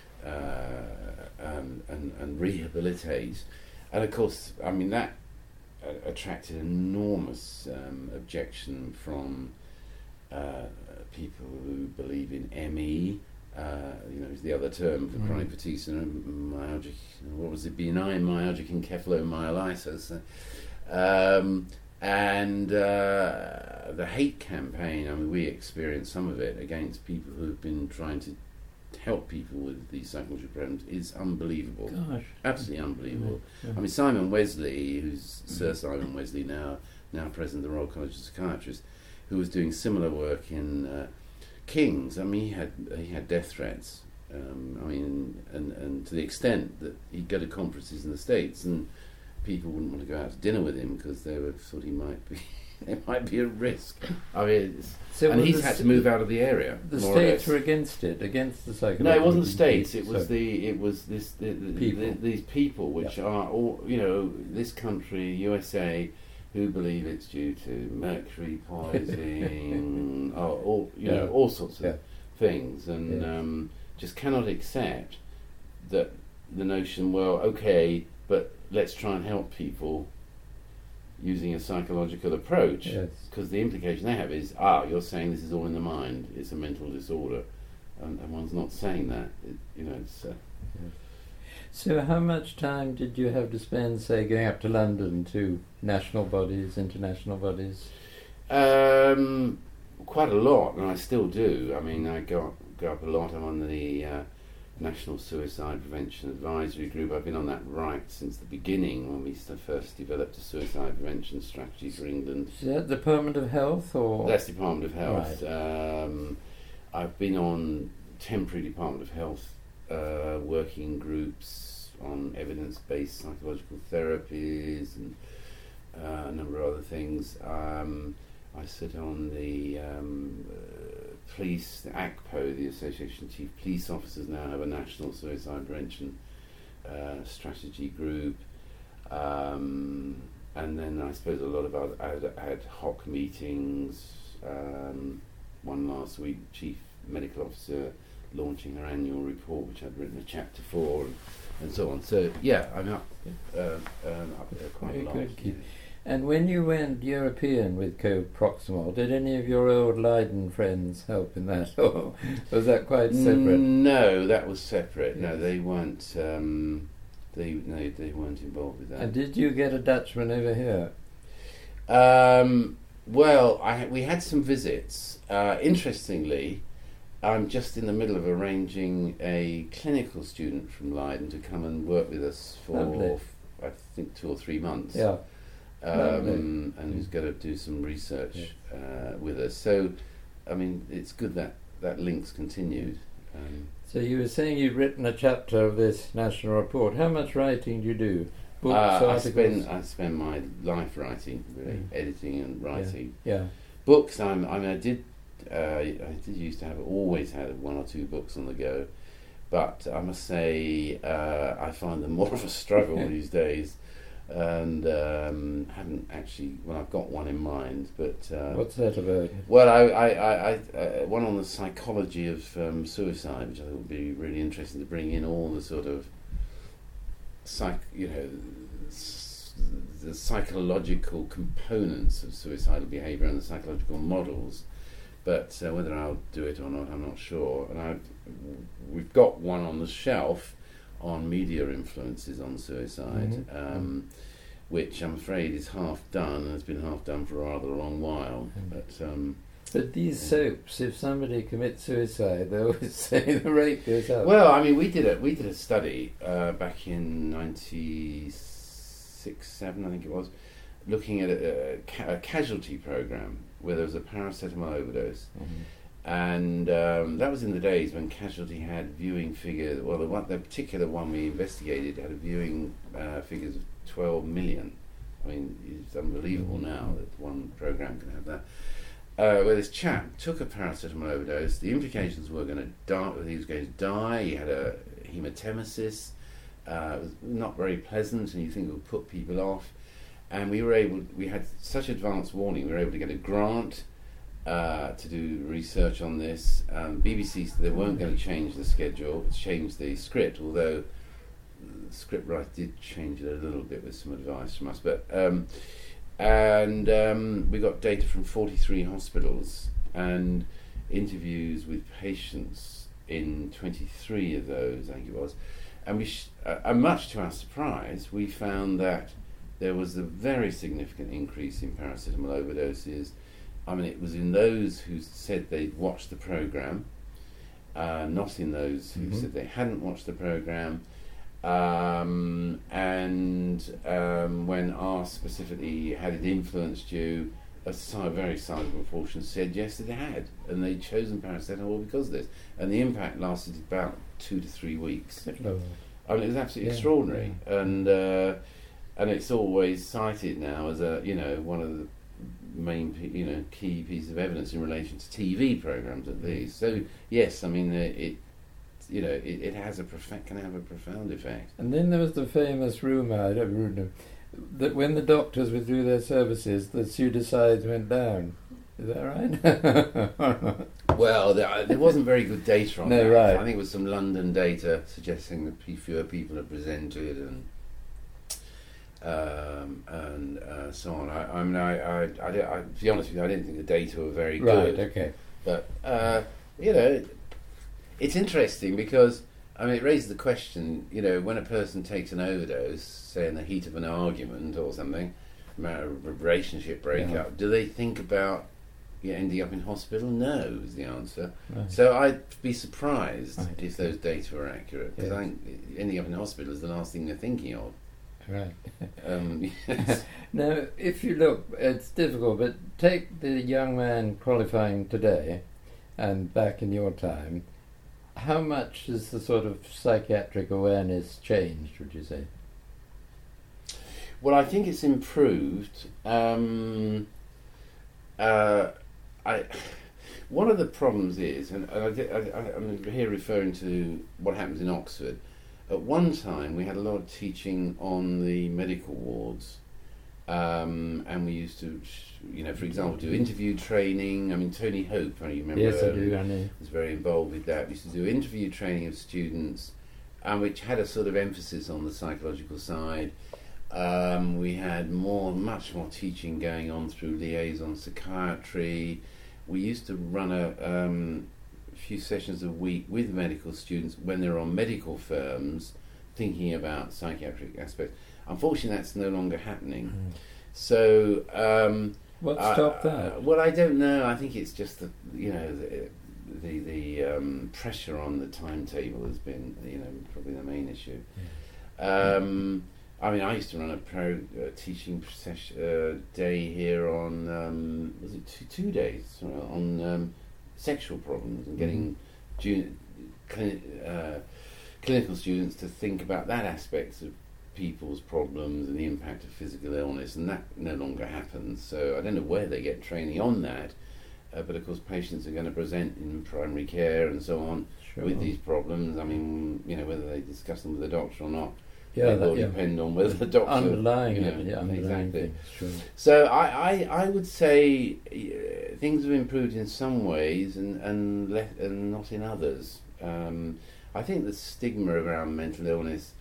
Uh, um, and, and rehabilitate. And of course, I mean, that uh, attracted enormous um, objection from uh, people who believe in M E, uh, you know, is the other term for Mm. chronic fatigue syndrome, myalgic, what was it, benign myalgic encephalomyelitis. Um, and uh, the hate campaign, I mean, we experienced some of it against people who've been trying to help people with these psychological problems is unbelievable. Gosh. Absolutely unbelievable. Yeah. I mean, Simon Wesley, who's Mhm. Sir Simon Wesley now, now president of the Royal College of Psychiatrists, who was doing similar work in uh, King's. I mean, he had he had death threats. Um, I mean, and, and to the extent that he'd go to conferences in the States and people wouldn't want to go out to dinner with him because they were thought he might be it might be a risk. I mean, it's, So and were he's the had to st- move out of the area. The more or states less. were against it, against the No, psychological. it wasn't the states. It was so- the it was this the, the, People. the, these people which are all you know this country U S A who believe it's due to mercury poisoning or all you know Yeah. all sorts of Yeah. things and Yeah. um, just cannot accept that the notion well okay but let's try and help people using a psychological approach Yes. because the implication they have is ah you're saying this is all in the mind, it's a mental disorder, and, and one's not saying that. It, you know it's uh, So how much time did you have to spend, say, going up to London to national bodies, international bodies? Um, quite a lot, and I still do. I mean, I go up, go up a lot. I'm on the uh, National Suicide Prevention Advisory Group. I've been on that right since the beginning when we s- first developed a suicide prevention strategy for England. Is that Department of Health or? That's Department of Health. Um, I've been on temporary Department of Health uh, working groups on evidence-based psychological therapies and uh, a number of other things. Um, I sit on the um, uh, police, the A C P O, the Association of Chief Police Officers now have a national suicide prevention uh, strategy group. Um, and then I suppose a lot of other ad, ad hoc meetings. Um, one last week, Chief Medical Officer launching her annual report, which I'd written a chapter for, and, and so on. So yeah, I'm up, uh, um, up there quite Very a lot. good, Keith. And when you went European with Coproximal, did any of your old Leiden friends help in that, or was that quite separate? No, that was separate. No, Yes. they weren't. Um, they no, they weren't involved with that. And did you get a Dutchman over here? Um, well, I, we had some visits. Uh, interestingly, I'm just in the middle of arranging a clinical student from Leiden to come and work with us for, Lovely. I think, two or three months. Yeah. Lovely. Um, and who's going to do some research uh, with us. So, I mean, it's good that that link's continued. Um, So you were saying you'd written a chapter of this national report. How much writing do you do? Books, uh, I articles? spend I spend my life writing, really, Mm. editing and writing. Yeah. Books. I'm. I mean, I did. Uh, I did used to have always had one or two books on the go, but I must say uh, I find them more of a struggle these days, and um, haven't actually. Well, I've got one in mind, but uh, What's that about? well, I, I, I, I uh, one on the psychology of um, suicide, which I think would be really interesting to bring in all the sort of psych, you know, s- the psychological components of suicidal behaviour and the psychological models. But uh, whether I'll do it or not, I'm not sure. And I've, we've got one on the shelf on media influences on suicide. Mhm. Um, which I'm afraid is half done, and has been half done for a rather long while. Mm. But um, But these soaps, if somebody commits suicide, they always say the rate goes up. well, I mean, we did a we did a study uh, back in ninety-six, seven, I think it was, looking at a, a, ca- a casualty program where there was a paracetamol overdose, Mhm. and um, that was in the days when casualty had viewing figures. Well, the one, the particular one we investigated had a viewing uh, figures of twelve million. I mean, it's unbelievable now that one program can have that. Uh, where this chap took a paracetamol overdose, the implications were going to die. He was going to die. He had a hematemesis. Uh, it was not very pleasant, and you think it would put people off. And we were able. We had such advance warning. We were able to get a grant uh, to do research on this. Um, B B C said they weren't going to change the schedule, change the script, although the script writer did change it a little bit with some advice from us. But um, and um, we got data from forty-three hospitals and interviews with patients in twenty-three of those, I think it was. And we, sh- uh, and much to our surprise, we found that there was a very significant increase in paracetamol overdoses. I mean, it was in those who said they'd watched the program, uh, not in those who Mhm. said they hadn't watched the program. Um, and um, when asked specifically had it influenced you, a si- very sizable proportion said yes, it had, and they'd chosen paracetamol because of this, and the impact lasted about two to three weeks. Hello. I mean, it was absolutely Yeah, extraordinary, yeah. and uh, and it's always cited now as a you know one of the main pe- you know key pieces of evidence in relation to T V programs at least. So yes, I mean uh, it you know it, it has a prof- can have a profound effect. And then there was the famous rumour, I don't know, that when the doctors withdrew their services, the pseudocides went down. Is that right? Well, there, there wasn't very good data on No, that. right. I think it was some London data suggesting that p- fewer people had presented and um, and uh, so on. I, I mean, I, I, I, don't- I, to be honest with you, I didn't think the data were very Right, good. okay. But uh, you know, it's interesting because I mean, it raises the question. You know, when a person takes an overdose, say in the heat of an argument or something, a relationship breakup, Yeah. do they think about yeah, ending up in hospital? No, is the answer. Right. So I'd be surprised Right. if those data were accurate, because Yeah. I think ending up in hospital is the last thing they're thinking of. Right. Um, yes. Now, if you look, it's difficult, but take the young man qualifying today and back in your time, how much has the sort of psychiatric awareness changed, would you say? Well, I think it's improved. Um, uh, I, one of the problems is, and I, I, I, I'm here referring to what happens in Oxford. At one time, we had a lot of teaching on the medical wards, um, and we used to, you know, for example, do interview training. I mean, Tony Hope, I remember, Yes, I do, I know. was very involved with that. We used to do interview training of students, and which had a sort of emphasis on the psychological side. Um, we had more, much more teaching going on through liaison psychiatry. We used to run a um, few sessions a week with medical students when they're on medical firms, thinking about psychiatric aspects. Unfortunately, that's no longer happening. Mm. So, um, What uh, stopped uh, that? well, I don't know. I think it's just the you know the the, the um, pressure on the timetable has been you know probably the main issue. Um, I mean, I used to run a pro uh, teaching session, uh, day here on um, was it two, two days sorry, on um, sexual problems and getting ju- clin- uh, clinical students to think about that aspects of people's problems and the impact of physical illness, and that no longer happens. So I don't know where they get training on that, uh, but of course patients are going to present in primary care and so on Sure. with these problems. I mean, you know, whether they discuss them with the doctor or not, Yeah, it that, will yeah. depend on whether the doctor Underlying, you know, it, yeah, underlying exactly. things, sure. So I, I, I would say uh, things have improved in some ways and and, le- and not in others. Um, I think the stigma around mental illness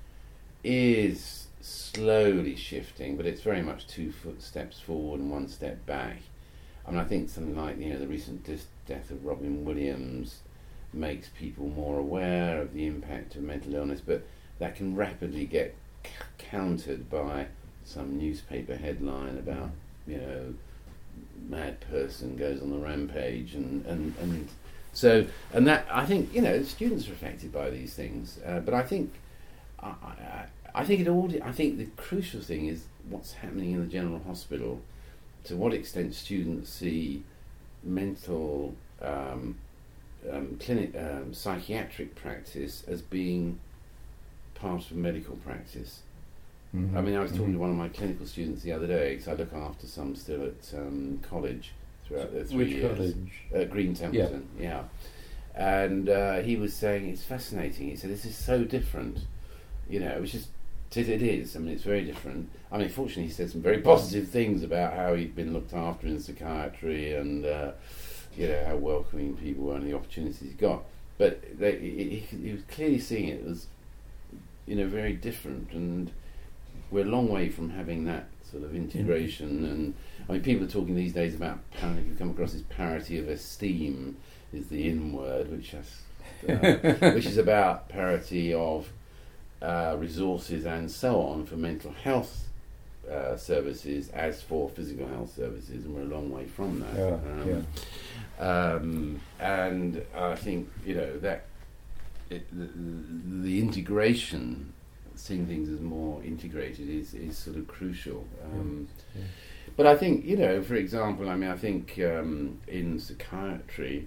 is slowly shifting, but it's very much two foot steps forward and one step back. I mean, I think something like you know the recent dis- death of Robin Williams makes people more aware of the impact of mental illness, but that can rapidly get c- countered by some newspaper headline about you know mad person goes on the rampage and and and so and that I think you know students are affected by these things, uh, but I think I, I, I think it all I think the crucial thing is what's happening in the general hospital. To what extent students see mental um, um, clinic um, psychiatric practice as being part of medical practice. Mhm. I mean, I was talking Mhm. to one of my clinical students the other day because I look after some still at um, college throughout their three Which years. college? Uh, Green Templeton, yeah. And uh, he was saying it's fascinating. He said this is so different, you know, which is it, it is. I mean, it's very different. I mean, fortunately, he said some very positive things about how he'd been looked after in psychiatry and uh, you know how welcoming people were and the opportunities he got. But they, he, he was clearly seeing it as you know very different, and we're a long way from having that sort of integration. And I mean, people are talking these days about parity. If you come across this parity of esteem, is the in word, which has, uh, which is about parity of uh, resources and so on for mental health uh, services as for physical health services, and we're a long way from that. Yeah, um, yeah. Um, and I think you know that it, the, the integration seeing things as more integrated is, is sort of crucial. Um, yeah. Yeah. But I think, you know, for example, I mean, I think um, in psychiatry,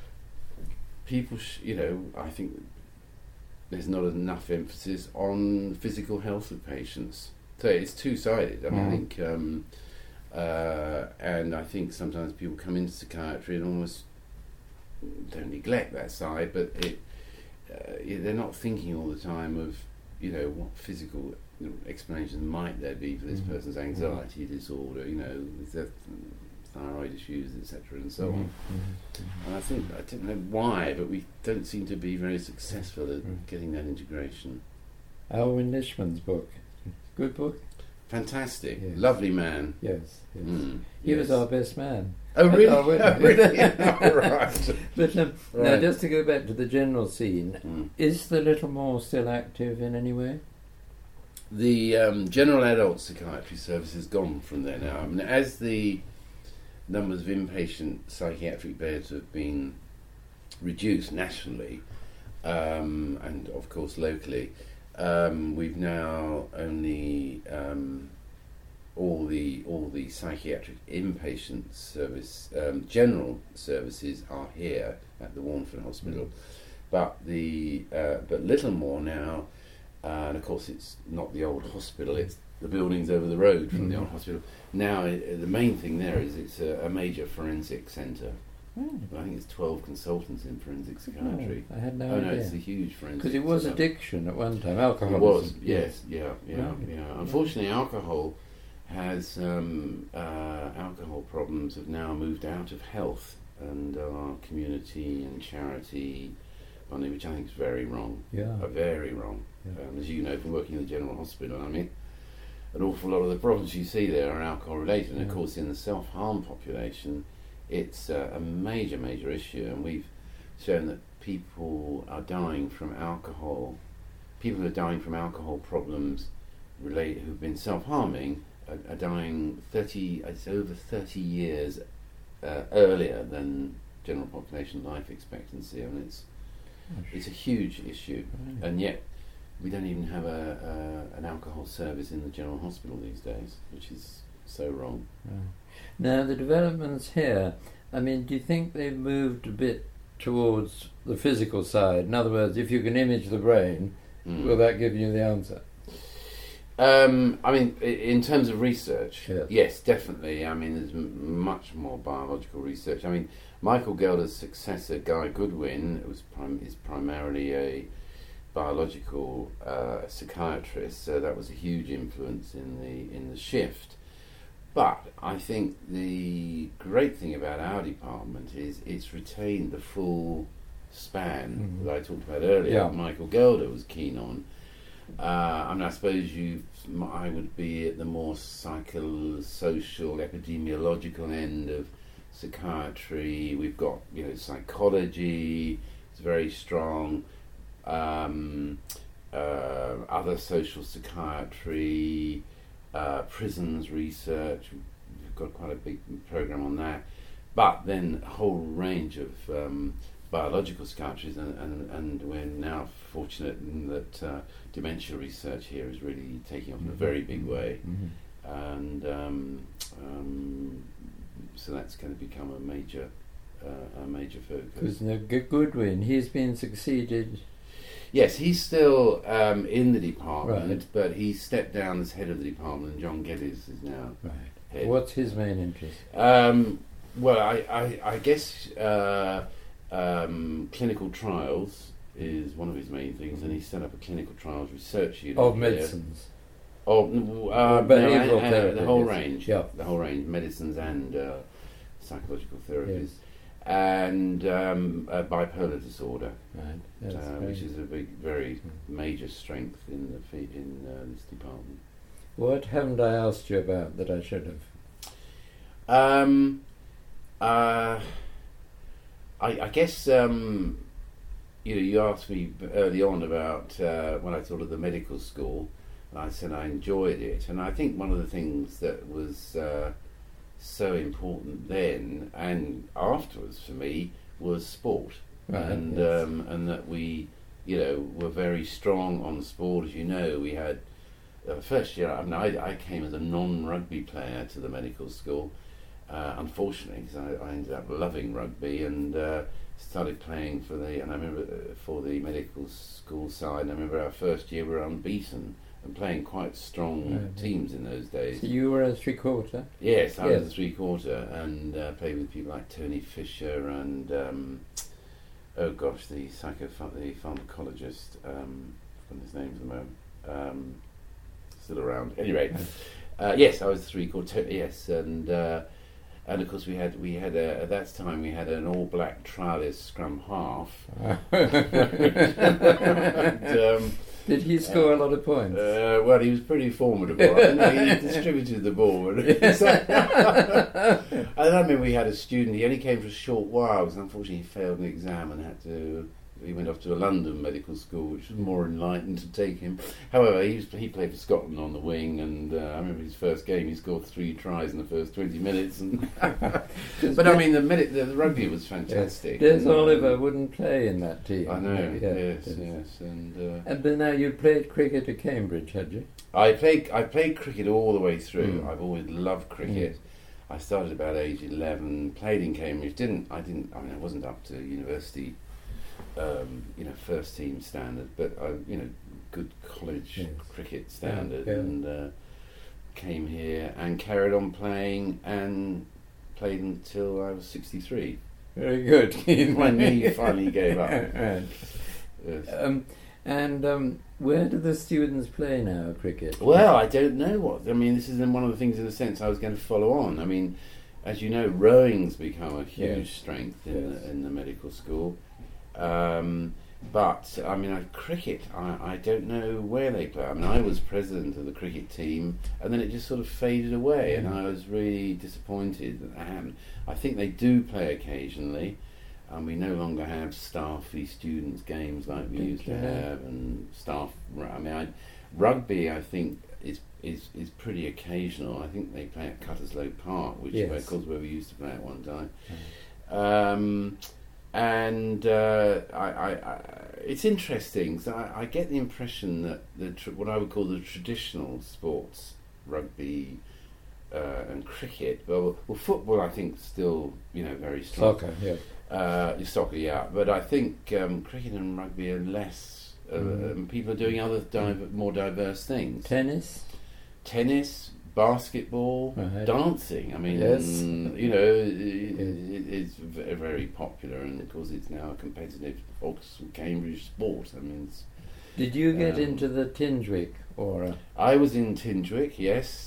people, sh- you know, I think there's not enough emphasis on physical health of patients. So it's two-sided. I mean, Mm. I think, um, uh, and I think sometimes people come into psychiatry and almost don't neglect that side, but it, uh, they're not thinking all the time of, you know, what physical explanations might there be for this Mhm. person's anxiety disorder, you know, is there thyroid issues, et cetera, and so Mhm, on. mhm, mhm. And I think, I don't know why, but we don't seem to be very successful at Mm. getting that integration. Alwyn Nishman's book. Good book? Fantastic. Yes. Lovely man. Yes. yes. Mm, He yes. was our best man. Oh, at really? our wedding. Oh, really? Oh, right. But um, now, Right. just to go back to the general scene, Mm. is the Littlemore still active in any way? The um, general adult psychiatry service has gone from there now. I mean, as the numbers of inpatient psychiatric beds have been reduced nationally, um, and of course locally, um, we've now only um, all the all the psychiatric inpatient service, um, general services are here at the Warneford Hospital, but the uh, but Littlemore now. Uh, and of course, it's not the old hospital; it's the buildings over the road from Mm. the old hospital. Now, uh, the main thing there is it's a, a major forensic centre. Oh, I think it's twelve consultants in forensic psychiatry. I had no oh no, idea. it's a huge forensic. Because it was setup. addiction at one time, It alcoholism. was, yes, yeah, yeah, Right. yeah. Unfortunately, alcohol has um, uh, alcohol problems have now moved out of health and our community and charity funding, which I think is very wrong. Yeah. Uh, very wrong. Yeah. Um, as you know from working in the general hospital, I mean, an awful lot of the problems you see there are alcohol related, and of Yeah. course, in the self-harm population, it's uh, a major, major issue, and we've shown that people are dying from alcohol. People who are dying from alcohol problems, relate who've been self-harming, are, are dying thirty. It's over thirty years uh, earlier than general population life expectancy, and it's it's a huge issue, Right. and yet we don't even have a, a an alcohol service in the general hospital these days, which is so wrong. Right. Now, the developments here, I mean, do you think they've moved a bit towards the physical side? In other words, if you can image the brain, Mm. will that give you the answer? Um, I mean, i- in terms of research, Yes. yes, definitely. I mean, there's m- much more biological research. I mean, Michael Gelder's successor, Guy Goodwin, was prim- is primarily a biological uh, psychiatrist, so that was a huge influence in the in the shift. But I think the great thing about our department is it's retained the full span Mhm. that I talked about earlier. Yeah. That Michael Gelder was keen on. Uh, I mean, I suppose you, I would be at the more psychosocial, epidemiological end of psychiatry. We've got, you know, psychology. It's very strong. Um, uh, other social psychiatry, uh, prisons research. We've got quite a big program on that. But then a whole range of um, biological psychiatries, and, and, and we're now fortunate in that uh, dementia research here is really taking off in a very big way, Mm-hmm. and um, um, so that's going to become a major, uh, a major focus. Because Goodwin, he's been succeeded. Yes, he's still um, in the department, Right. but he stepped down as head of the department, and John Geddes is now Right. head. What's his main interest? Um, well, I, I, I guess uh, um, clinical trials is one of his main things, and he set up a clinical trials research unit Of here. medicines. Of uh, But no, behavioural and- and therapy, the whole yes. range, Yeah. the whole range, medicines and uh, psychological therapies, Yes. and um, uh, bipolar disorder, Right. That's uh, very- which is a big, very Mm. major strength in the fe- in uh, this department. What haven't I asked you about that I should have? Um, uh, I, I guess um, you know, you asked me early on about uh, when I thought of the medical school, and I said I enjoyed it, and I think one of the things that was uh, so important then and afterwards for me was sport, Right, and yes. um, and that we you know, were very strong on the sport. As you know, we had uh, first year. I mean, I, I came as a non-rugby player to the medical school. Uh, unfortunately, because I, I ended up loving rugby and uh, started playing for the. And I remember uh, for the medical school side. I remember our first year we were unbeaten and playing quite strong Mm-hmm. teams in those days. So you were a three quarter. Yes, I Yes. was a three quarter and uh, played with people like Tony Fisher and um, oh gosh, the psycho the pharmacologist. Um, what his name at the moment? Um, still around. Anyway, uh, yes, I was a three quarter. Yes, and. Uh, And of course, we had we had a, at that time we had an all-black trialist scrum half. and, um, Did he score uh, a lot of points? Uh, well, he was pretty formidable. I mean, he distributed the ball. I remember we had a student. He only came for a short while because unfortunately he failed an exam and had to. He went off to a London medical school, which was more enlightened to take him. However, he, was, he played for Scotland on the wing, and uh, I remember his first game. He scored three tries in the first twenty minutes. And but I mean, the, minute, the, the rugby was fantastic. Yes. Des and, Oliver um, wouldn't play in that team. I know. Yeah, yes, yes, yes, and. Uh, and but now you played cricket at Cambridge, had you? I played. I played cricket all the way through. Mm. I've always loved cricket. Mm. I started about age eleven. Played in Cambridge. Didn't. I didn't. I mean, I wasn't up to university. Um, you know, first team standard, but I, you know, good college yes. cricket standard, yeah, yeah. and uh, came here and carried on playing and played until I was sixty-three. Very good. My knee finally gave up. Right. Yes. Um, and um, where do the students play now, cricket? Well, I don't know what. I mean, this is one of the things, in a sense, I was going to follow on. I mean, as you know, rowing's become a huge yes. strength in, yes. the, in the medical school. Um, but I mean, I, cricket. I, I don't know where they play. I mean, I was president of the cricket team, and then it just sort of faded away, mm. and I was really disappointed that they hadn't. I think they do play occasionally, and we no longer have staffy students games like we used to have, and staff. I mean, I, rugby. I think is is is pretty occasional. I think they play at Cutterslow Park, which yes. of course where we used to play at one time. Mm. Um, And uh, I, I, I, it's interesting. So I, I get the impression that the tr- what I would call the traditional sports, rugby uh, and cricket. Well, well, football I think still, you know, very strong. Soccer, yeah. Uh, soccer, yeah. But I think um, cricket and rugby are less. Uh, mm. um, people are doing other div- more diverse things. Tennis, tennis. Basketball, right. dancing. I mean, yes. you know, it, it, it's v- very popular, and of course, it's now a competitive Oxford Cambridge sport. I mean, it's, did you get um, into the Tinswick or? Uh, I was in Tinswick, yes,